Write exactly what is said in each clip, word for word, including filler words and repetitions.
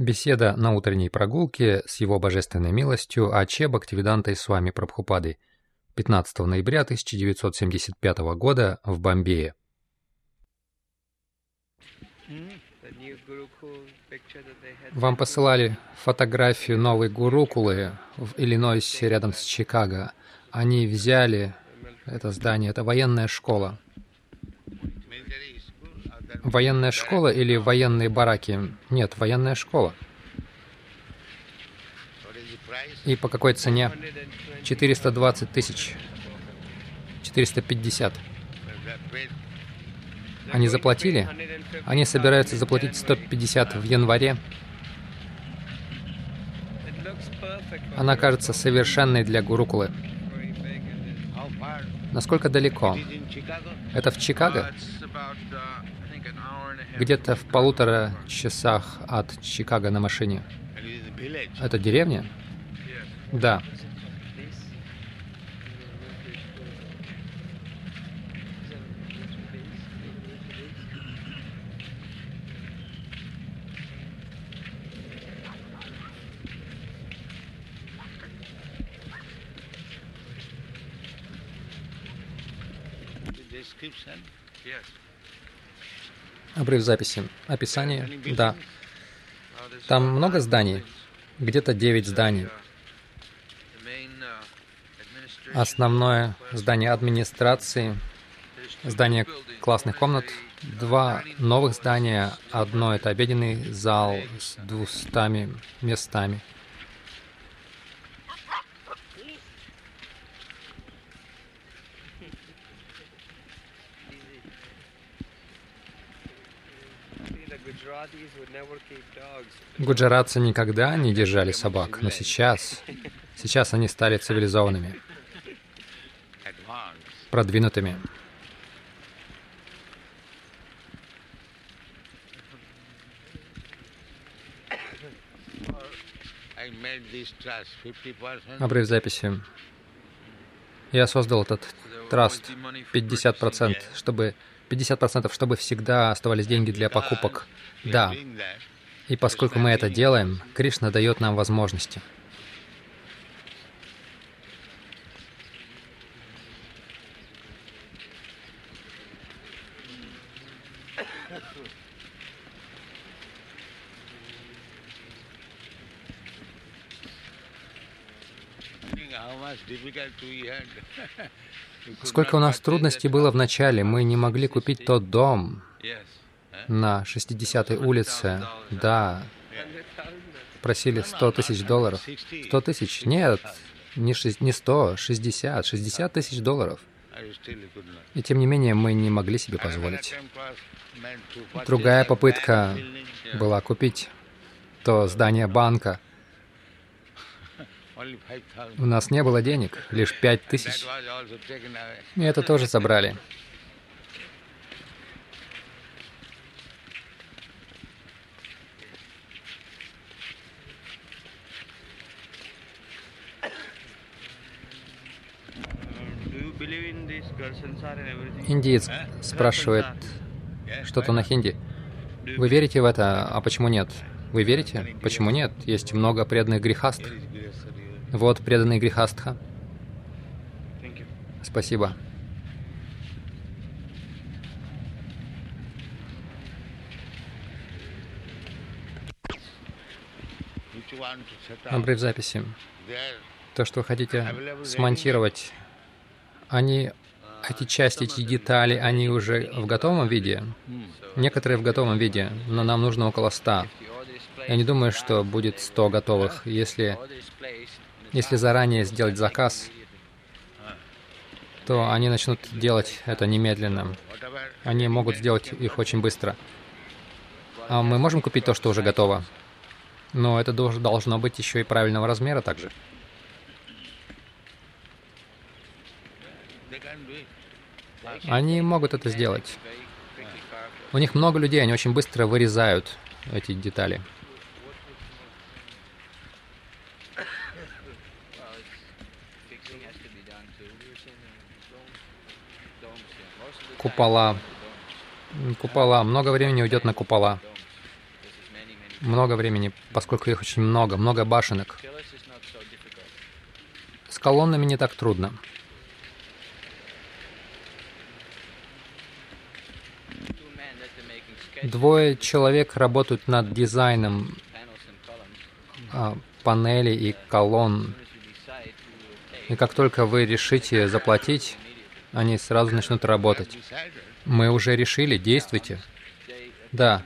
Беседа на утренней прогулке с Его Божественной милостью Аче Бхактивидантой Свами Прабхупадой пятнадцатого ноября тысяча девятьсот семьдесят пятого года в Бомбее. Вам посылали фотографию новой Гурукулы в Иллинойсе рядом с Чикаго. Они взяли это здание, это военная школа. Военная школа или военные бараки? Нет, военная школа. И по какой цене? четыреста двадцать тысяч. четыреста пятьдесят. Они заплатили? Они собираются заплатить сто пятьдесят в январе. Она кажется совершенной для Гурукулы. Насколько далеко? Это в Чикаго? Где-то в полутора часах от Чикаго на машине. Это деревня? Да. Обрыв записи. Описание? Да. Там много зданий? Где-то девять зданий. Основное здание администрации, здание классных комнат, два новых здания, одно — это обеденный зал с двумястами местами. Гуджаратцы никогда не держали собак, но сейчас, сейчас они стали цивилизованными, продвинутыми. Обрыв записи. Я создал этот траст пятьдесят процентов, чтобы пятьдесят процентов, чтобы всегда оставались деньги для покупок. Да. И поскольку мы это делаем, Кришна дает нам возможности. Сколько у нас трудностей было в начале. Мы не могли купить тот дом на шестидесятой улице. Да. Просили сто тысяч долларов. сто тысяч? Нет, не, шесть, не сто, шестьдесят. шестьдесят тысяч долларов. И тем не менее мы не могли себе позволить. Другая попытка была купить то здание банка. У нас не было денег, лишь пять тысяч. И это тоже забрали. Индиец спрашивает что-то на хинди. Вы верите в это? А почему нет? Вы верите? Почему нет? Есть много преданных грехастх. Вот преданный грехастха. Спасибо. Обрыв записи. То, что вы хотите смонтировать, они, эти части, эти детали, они уже в готовом виде? Некоторые в готовом виде, но нам нужно около ста. Я не думаю, что будет сто готовых. Если, если заранее сделать заказ, то они начнут делать это немедленно. Они могут сделать их очень быстро. А мы можем купить то, что уже готово? Но это должно быть еще и правильного размера также. Они могут это сделать. У них много людей, они очень быстро вырезают эти детали. Купола. Купола. Много времени уйдет на купола. много времени, поскольку их очень много, много башенок. С колоннами не так трудно. Двое человек работают над дизайном а, панелей и колонн. И как только вы решите заплатить, они сразу начнут работать. Мы уже решили, действуйте. Да.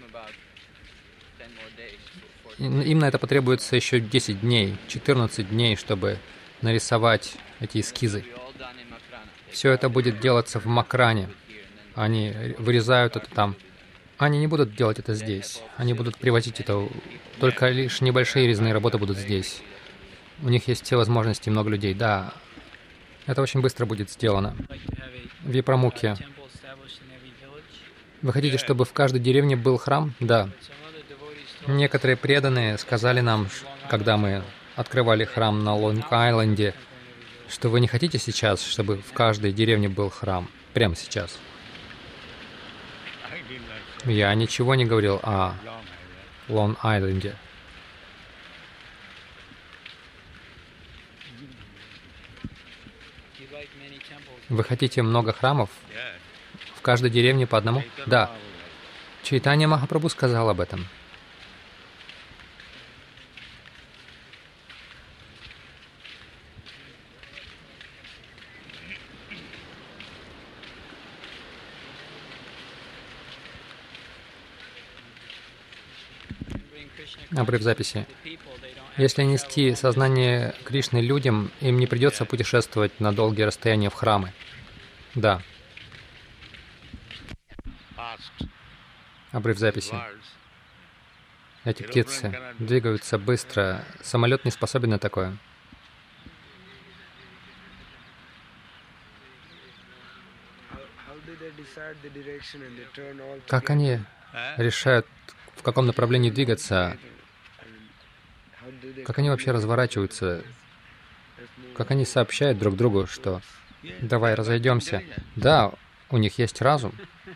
Им на это потребуется еще десять дней, четырнадцать дней, чтобы нарисовать эти эскизы. Все это будет делаться в Макране. Они вырезают это там. Они не будут делать это здесь. Они будут привозить это. Только лишь небольшие резные работы будут здесь. У них есть все возможности, много людей. Да, это очень быстро будет сделано. В Випрамукхе. Вы хотите, чтобы в каждой деревне был храм? Да. Некоторые преданные сказали нам, когда мы открывали храм на Лонг-Айленде, что вы не хотите сейчас, чтобы в каждой деревне был храм? Прямо сейчас. Я ничего не говорил о Лонг-Айленде. Вы хотите много храмов? В каждой деревне по одному? Да. Чайтанья Махапрабху сказал об этом. Обрыв записи. Если нести сознание Кришны людям, им не придется путешествовать на долгие расстояния в храмы. Да. Обрыв записи. Эти птицы двигаются быстро. Самолет не способен на такое. Как они решают, в каком направлении двигаться? Как они вообще разворачиваются? Как они сообщают друг другу, что «давай разойдемся»? Да, у них есть разум.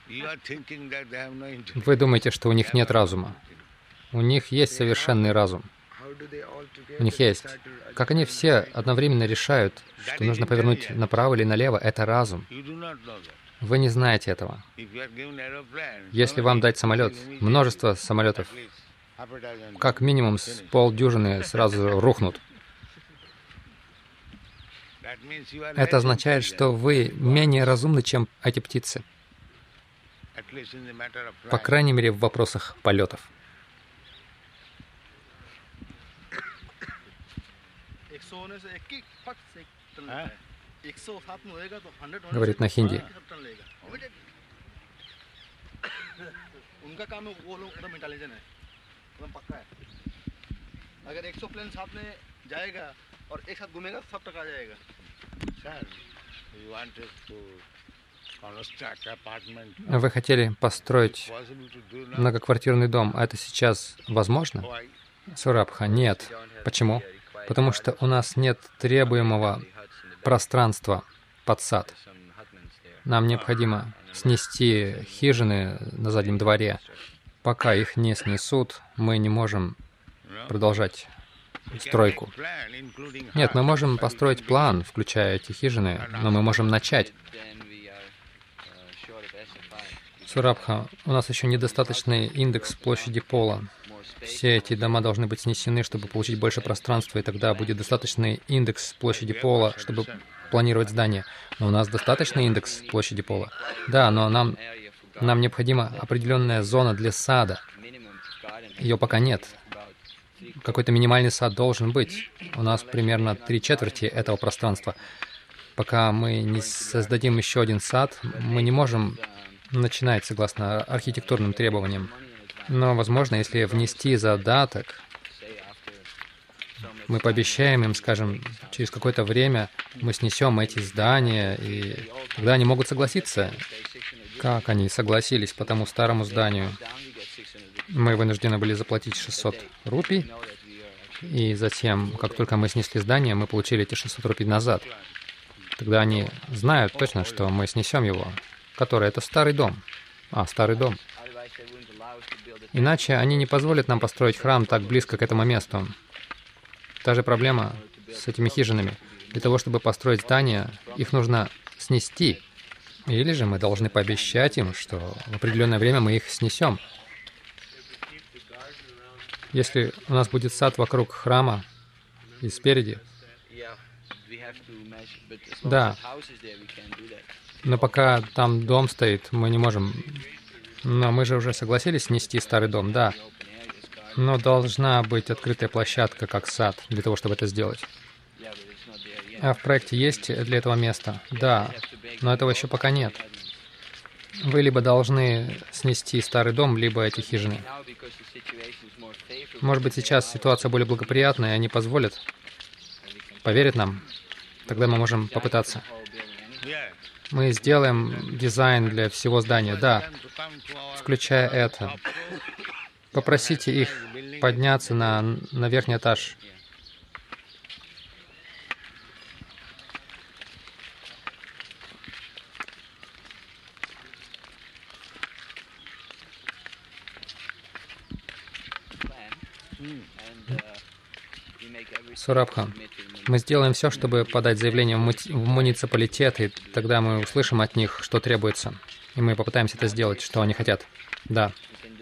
Вы думаете, что у них нет разума? У них есть совершенный разум. У них есть. Как они все одновременно решают, что нужно повернуть направо или налево, это разум. Вы не знаете этого. Если вам дать самолет, множество самолетов, как минимум с полдюжины сразу рухнут. Это означает, что вы менее разумны, чем эти птицы. По крайней мере, в вопросах полетов. Говорит на хинди. Вы хотели построить многоквартирный дом. А это сейчас возможно? Сурабха, нет. Почему? Потому что у нас нет требуемого пространства под сад. Нам необходимо снести хижины на заднем дворе. Пока их не снесут, мы не можем продолжать стройку. Нет, мы можем построить план, включая эти хижины, но мы можем начать. Сурабха, у нас еще недостаточный индекс площади пола. Все эти дома должны быть снесены, чтобы получить больше пространства, и тогда будет достаточный индекс площади пола, чтобы планировать здание. Но у нас достаточный индекс площади пола? Да, но нам, нам необходима определенная зона для сада. Ее пока нет. Какой-то минимальный сад должен быть. У нас примерно три четверти этого пространства. Пока мы не создадим еще один сад, мы не можем начинать согласно архитектурным требованиям. Но, возможно, если внести задаток, мы пообещаем им, скажем, через какое-то время мы снесем эти здания, и тогда они могут согласиться. Как они согласились по тому старому зданию? Мы вынуждены были заплатить шестьсот рупий, и затем, как только мы снесли здание, мы получили эти шестьсот рупий назад. Тогда они знают точно, что мы снесем его, который это старый дом. А, старый дом. Иначе они не позволят нам построить храм так близко к этому месту. Та же проблема с этими хижинами. Для того, чтобы построить здание, их нужно снести. Или же мы должны пообещать им, что в определенное время мы их снесем. Если у нас будет сад вокруг храма и спереди, да, но пока там дом стоит, мы не можем. Но мы же уже согласились снести старый дом, да. Но должна быть открытая площадка, как сад, для того, чтобы это сделать. А в проекте есть для этого место? Да, но этого еще пока нет. Вы либо должны снести старый дом, либо эти хижины. Может быть, сейчас ситуация более благоприятная, и они позволят, поверят нам. Тогда мы можем попытаться. Мы сделаем дизайн для всего здания, да, включая это. Попросите их подняться на, на верхний этаж. Сурабха, мы сделаем все, чтобы подать заявление в, мути- в муниципалитет, и тогда мы услышим от них, что требуется. И мы попытаемся это сделать, что они хотят. Да.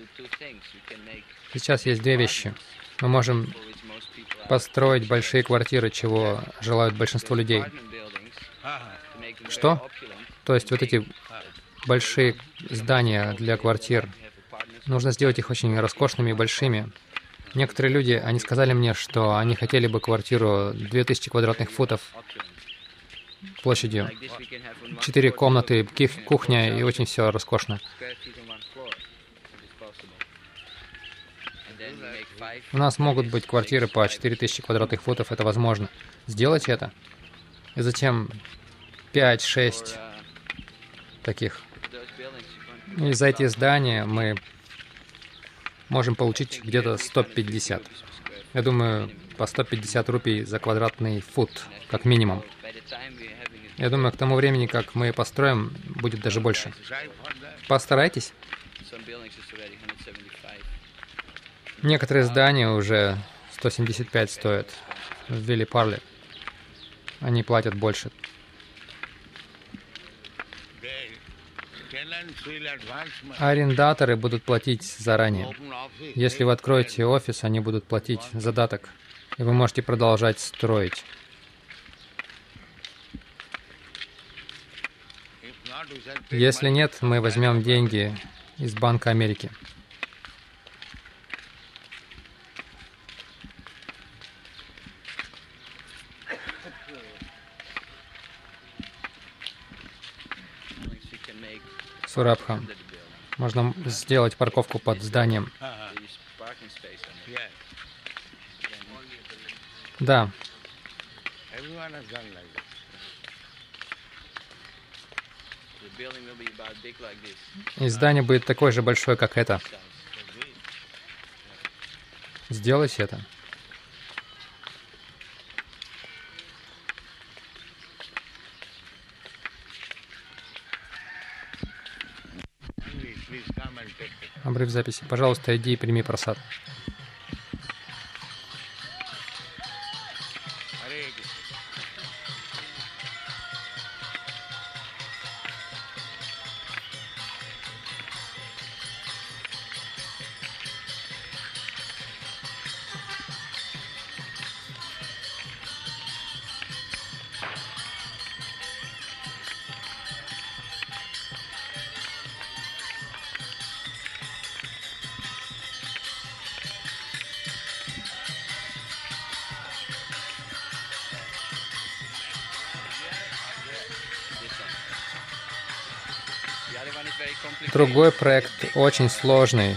Сейчас есть две вещи. Мы можем построить большие квартиры, чего желают большинство людей. Что? То есть вот эти большие здания для квартир, нужно сделать их очень роскошными и большими. Некоторые люди, они сказали мне, что они хотели бы квартиру две тысячи квадратных футов площадью, четыре комнаты, ких- кухня и очень все роскошно. У нас могут быть квартиры по четыре тысячи квадратных футов, это возможно. Сделать это. И затем пять-шесть таких. И за эти здания мы можем получить где-то сто пятьдесят. Я думаю, по сто пятьдесят рупий за квадратный фут, как минимум. Я думаю, к тому времени, как мы построим, будет даже больше. Постарайтесь. Некоторые здания уже сто семьдесят пять стоят в Вилли-Парле. Они платят больше. Арендаторы будут платить заранее. Если вы откроете офис, они будут платить задаток, и вы можете продолжать строить. Если нет, мы возьмем деньги из Банка Америки. Сурабха. Можно сделать парковку под зданием. Да. И здание будет такое же большое, как это. Сделайте это. Обрыв записи. Пожалуйста, иди и прими просад. Другой проект очень сложный.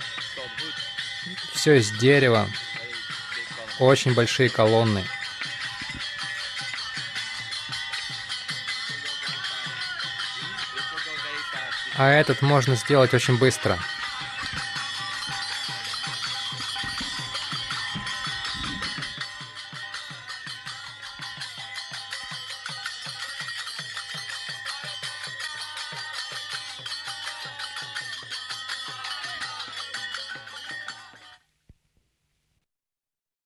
Все из дерева. Очень большие колонны. А этот можно сделать очень быстро.